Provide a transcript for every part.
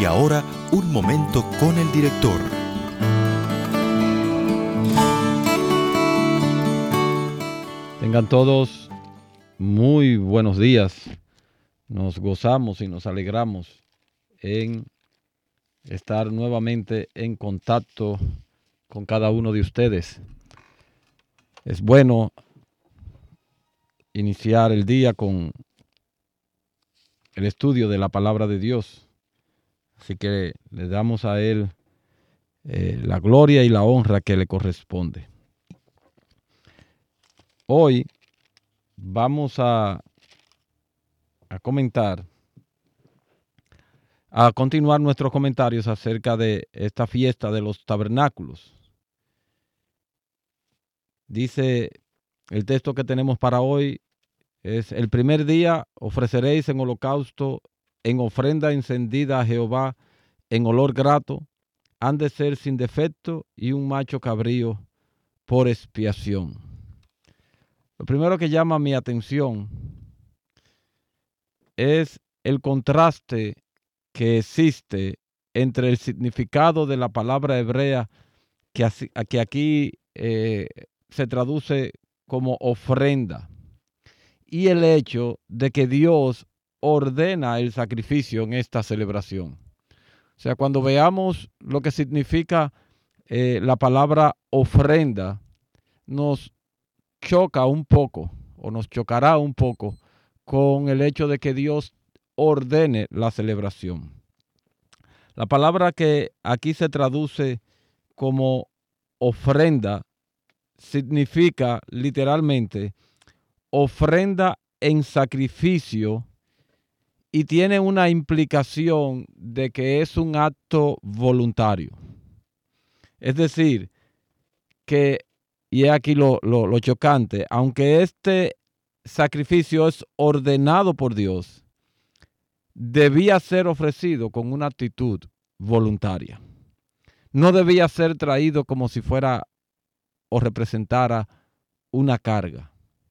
Y ahora, un momento con el director. Tengan todos muy buenos días. Nos gozamos y nos alegramos en estar nuevamente en contacto con cada uno de ustedes. Es bueno iniciar el día con el estudio de la palabra de Dios. Así que le damos a Él la gloria y la honra que le corresponde. Hoy vamos a continuar nuestros comentarios acerca de esta fiesta de los tabernáculos. Dice el texto que tenemos para hoy, es: el primer día ofreceréis en holocausto, en ofrenda encendida a Jehová, en olor grato, han de ser sin defecto, y un macho cabrío por expiación. Lo primero que llama mi atención es el contraste que existe entre el significado de la palabra hebrea que aquí se traduce como ofrenda, y el hecho de que Dios ordena el sacrificio en esta celebración. O sea, cuando veamos lo que significa la palabra ofrenda, nos choca un poco, o nos chocará un poco, con el hecho de que Dios ordene la celebración. La palabra que aquí se traduce como ofrenda significa literalmente ofrenda en sacrificio, y tiene una implicación de que es un acto voluntario. Es decir, que, y aquí lo chocante, aunque este sacrificio es ordenado por Dios, debía ser ofrecido con una actitud voluntaria. No debía ser traído como si fuera o representara una carga.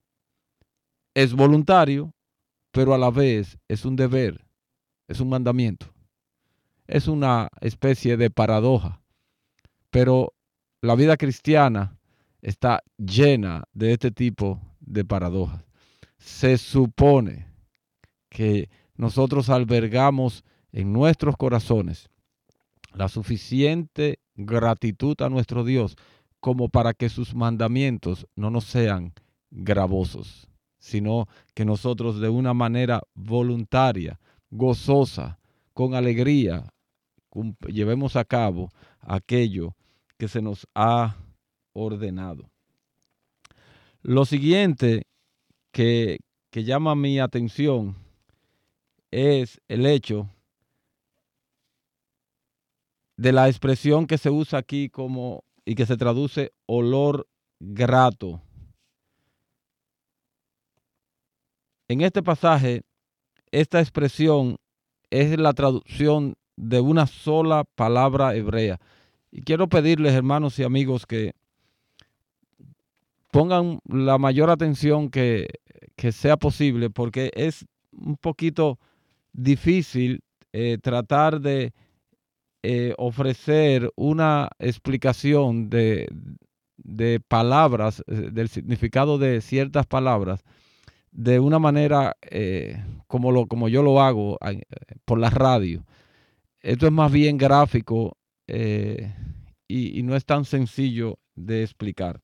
Es voluntario, pero a la vez es un deber, es un mandamiento. Es una especie de paradoja, pero la vida cristiana está llena de este tipo de paradojas. Se supone que nosotros albergamos en nuestros corazones la suficiente gratitud a nuestro Dios como para que sus mandamientos no nos sean gravosos, sino que nosotros de una manera voluntaria, gozosa, con alegría, llevemos a cabo aquello que se nos ha ordenado. Lo siguiente que llama mi atención es el hecho de la expresión que se usa aquí y que se traduce olor grato. En este pasaje, esta expresión es la traducción de una sola palabra hebrea. Y quiero pedirles, hermanos y amigos, que pongan la mayor atención que sea posible, porque es un poquito difícil tratar de ofrecer una explicación de palabras, del significado de ciertas palabras, de una manera como yo lo hago por la radio. Esto es más bien gráfico y no es tan sencillo de explicar.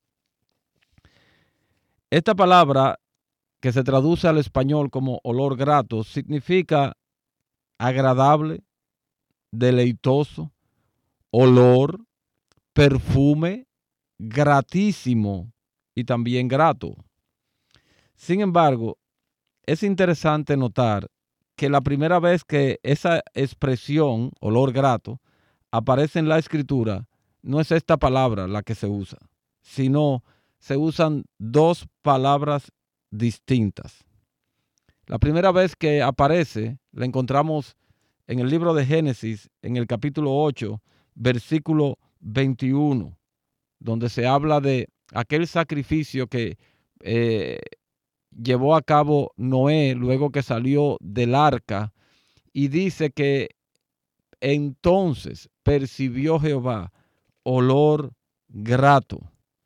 Esta palabra, que se traduce al español como olor grato, significa agradable, deleitoso, olor, perfume, gratísimo y también grato. Sin embargo, es interesante notar que la primera vez que esa expresión, olor grato, aparece en la escritura, no es esta palabra la que se usa, sino se usan dos palabras distintas. La primera vez que aparece la encontramos en el libro de Génesis, en el capítulo 8, versículo 21, donde se habla de aquel sacrificio que llevó a cabo Noé luego que salió del arca, y dice que entonces percibió Jehová olor grato.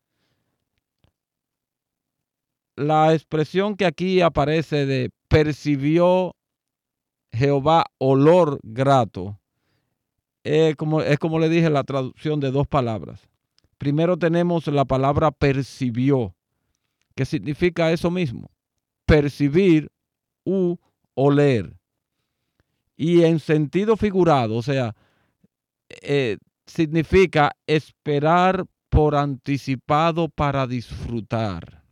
La expresión que aquí aparece de percibió Jehová olor grato es como le dije, la traducción de dos palabras. Primero tenemos la palabra percibió, que significa eso mismo, percibir u oler. Y en sentido figurado, o sea, significa esperar por anticipado para disfrutar.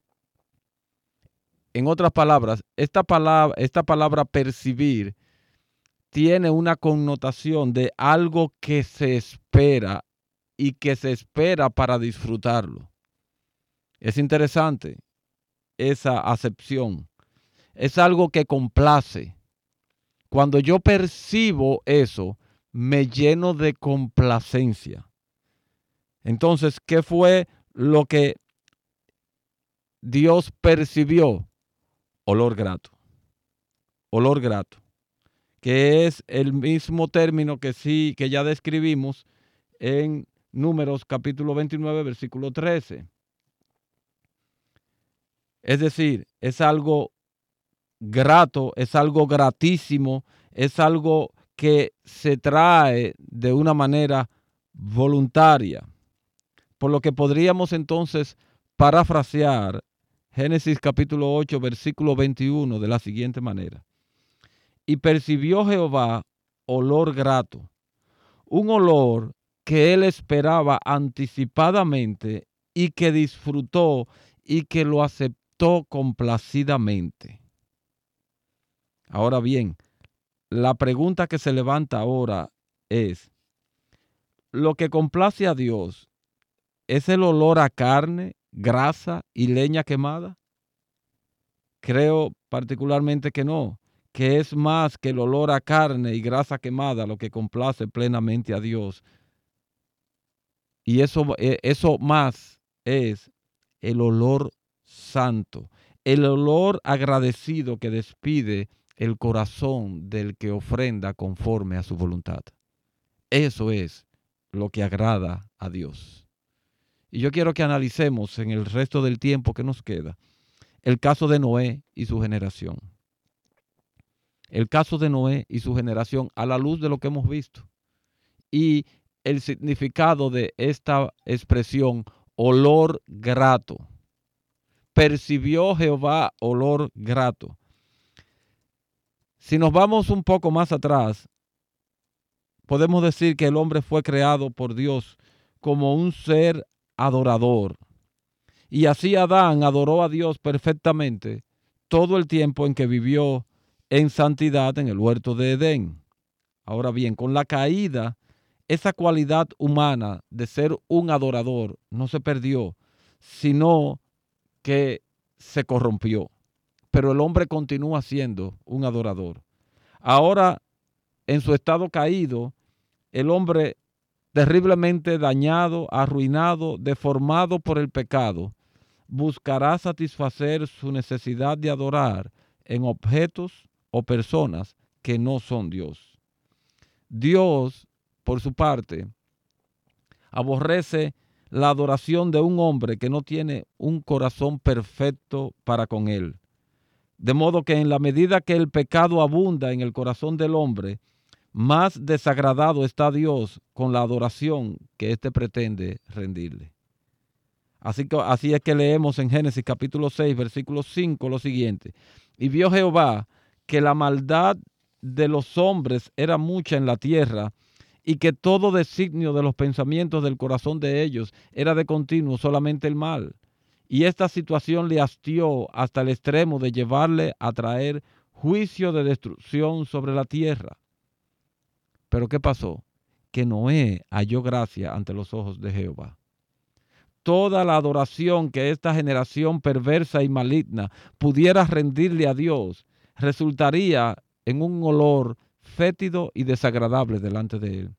En otras palabras, esta palabra percibir tiene una connotación de algo que se espera y que se espera para disfrutarlo. Es interesante esa acepción. Es algo que complace. Cuando yo percibo eso, me lleno de complacencia. Entonces, ¿qué fue lo que Dios percibió? Olor grato. Olor grato, que es el mismo término que ya describimos en Números capítulo 29, versículo 13. Es decir, es algo grato, es algo gratísimo, es algo que se trae de una manera voluntaria. Por lo que podríamos entonces parafrasear Génesis capítulo 8, versículo 21 de la siguiente manera. Y percibió Jehová olor grato, un olor que él esperaba anticipadamente y que disfrutó y que lo aceptó complacidamente. Ahora bien, la pregunta que se levanta ahora es, ¿lo que complace a Dios es el olor a carne, grasa y leña quemada? Creo particularmente que no, que es más que el olor a carne y grasa quemada lo que complace plenamente a Dios. Y eso más es el olor santo, el olor agradecido que despide el corazón del que ofrenda conforme a su voluntad. Eso es lo que agrada a Dios. Y yo quiero que analicemos en el resto del tiempo que nos queda el caso de Noé y su generación. El caso de Noé y su generación a la luz de lo que hemos visto. Y el significado de esta expresión, olor grato. Percibió Jehová olor grato. Si nos vamos un poco más atrás, podemos decir que el hombre fue creado por Dios como un ser adorador. Y así Adán adoró a Dios perfectamente todo el tiempo en que vivió en santidad en el huerto de Edén. Ahora bien, con la caída, esa cualidad humana de ser un adorador no se perdió, sino que se corrompió. Pero el hombre continúa siendo un adorador. Ahora, en su estado caído, el hombre terriblemente dañado, arruinado, deformado por el pecado, buscará satisfacer su necesidad de adorar en objetos o personas que no son Dios. Dios, por su parte, aborrece la adoración de un hombre que no tiene un corazón perfecto para con él. De modo que en la medida que el pecado abunda en el corazón del hombre, más desagradado está Dios con la adoración que éste pretende rendirle. Así es que leemos en Génesis capítulo 6, versículo 5 lo siguiente. Y vio Jehová que la maldad de los hombres era mucha en la tierra, y que todo designio de los pensamientos del corazón de ellos era de continuo solamente el mal. Y esta situación le hastió hasta el extremo de llevarle a traer juicio de destrucción sobre la tierra. Pero ¿qué pasó? Que Noé halló gracia ante los ojos de Jehová. Toda la adoración que esta generación perversa y maligna pudiera rendirle a Dios resultaría en un olor fétido y desagradable delante de él.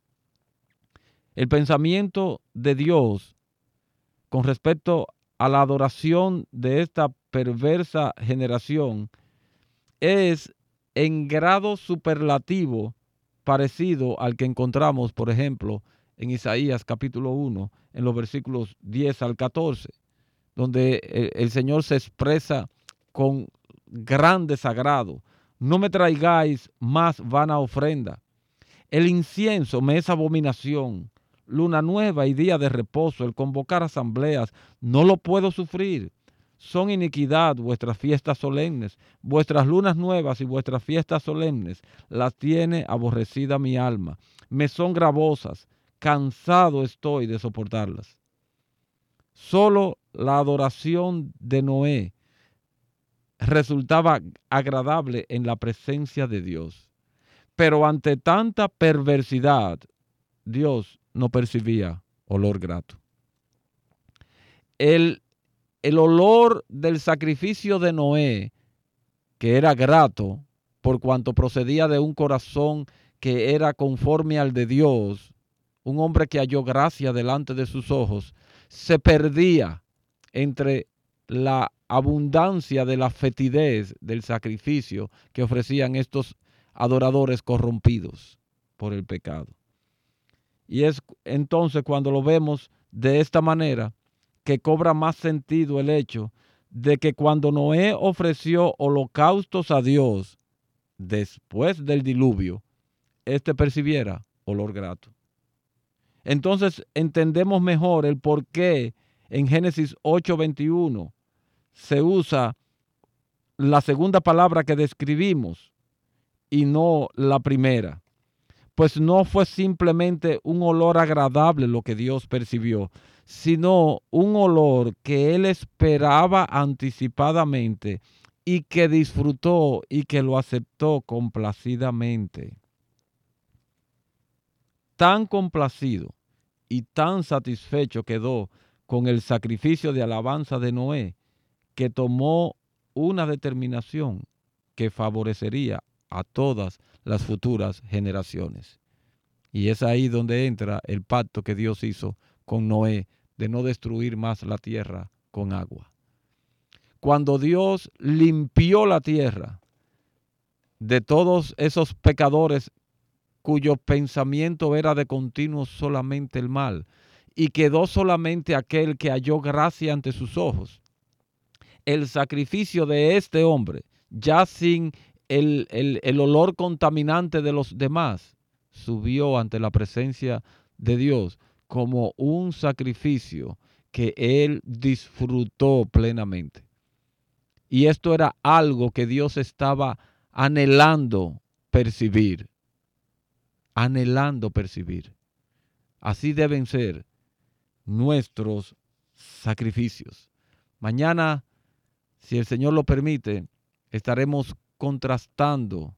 El pensamiento de Dios con respecto a la adoración de esta perversa generación es en grado superlativo parecido al que encontramos, por ejemplo, en Isaías capítulo 1, en los versículos 10 al 14, donde el Señor se expresa con gran desagrado. No me traigáis más vana ofrenda. El incienso me es abominación. Luna nueva y día de reposo, el convocar asambleas, no lo puedo sufrir. Son iniquidad vuestras fiestas solemnes, vuestras lunas nuevas y vuestras fiestas solemnes, las tiene aborrecida mi alma. Me son gravosas, cansado estoy de soportarlas. Solo la adoración de Noé resultaba agradable en la presencia de Dios. Pero ante tanta perversidad, Dios no percibía olor grato. El olor del sacrificio de Noé, que era grato por cuanto procedía de un corazón que era conforme al de Dios, un hombre que halló gracia delante de sus ojos, se perdía entre la abundancia de la fetidez del sacrificio que ofrecían estos adoradores corrompidos por el pecado. Y es entonces cuando lo vemos de esta manera que cobra más sentido el hecho de que cuando Noé ofreció holocaustos a Dios después del diluvio, éste percibiera olor grato. Entonces entendemos mejor el por qué en Génesis 8:21 se usa la segunda palabra que describimos y no la primera. Pues no fue simplemente un olor agradable lo que Dios percibió, sino un olor que él esperaba anticipadamente y que disfrutó y que lo aceptó complacidamente. Tan complacido y tan satisfecho quedó con el sacrificio de alabanza de Noé, que tomó una determinación que favorecería a todas las futuras generaciones. Y es ahí donde entra el pacto que Dios hizo con Noé de no destruir más la tierra con agua. Cuando Dios limpió la tierra de todos esos pecadores cuyo pensamiento era de continuo solamente el mal, y quedó solamente aquel que halló gracia ante sus ojos, el sacrificio de este hombre, ya sin el olor contaminante de los demás, subió ante la presencia de Dios como un sacrificio que él disfrutó plenamente. Y esto era algo que Dios estaba anhelando percibir. Anhelando percibir. Así deben ser nuestros sacrificios. Mañana, si el Señor lo permite, estaremos contrastando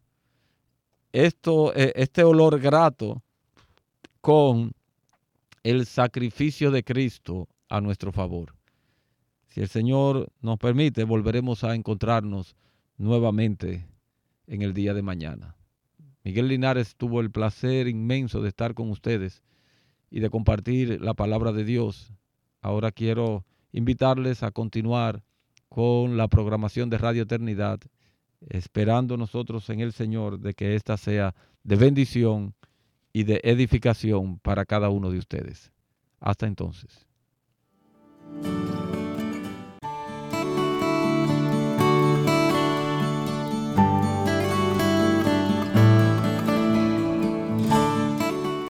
este olor grato con el sacrificio de Cristo a nuestro favor. Si el Señor nos permite, volveremos a encontrarnos nuevamente en el día de mañana. Miguel Linares tuvo el placer inmenso de estar con ustedes y de compartir la palabra de Dios. Ahora quiero invitarles a continuar con la programación de Radio Eternidad, esperando nosotros en el Señor de que ésta sea de bendición y de edificación para cada uno de ustedes. Hasta entonces.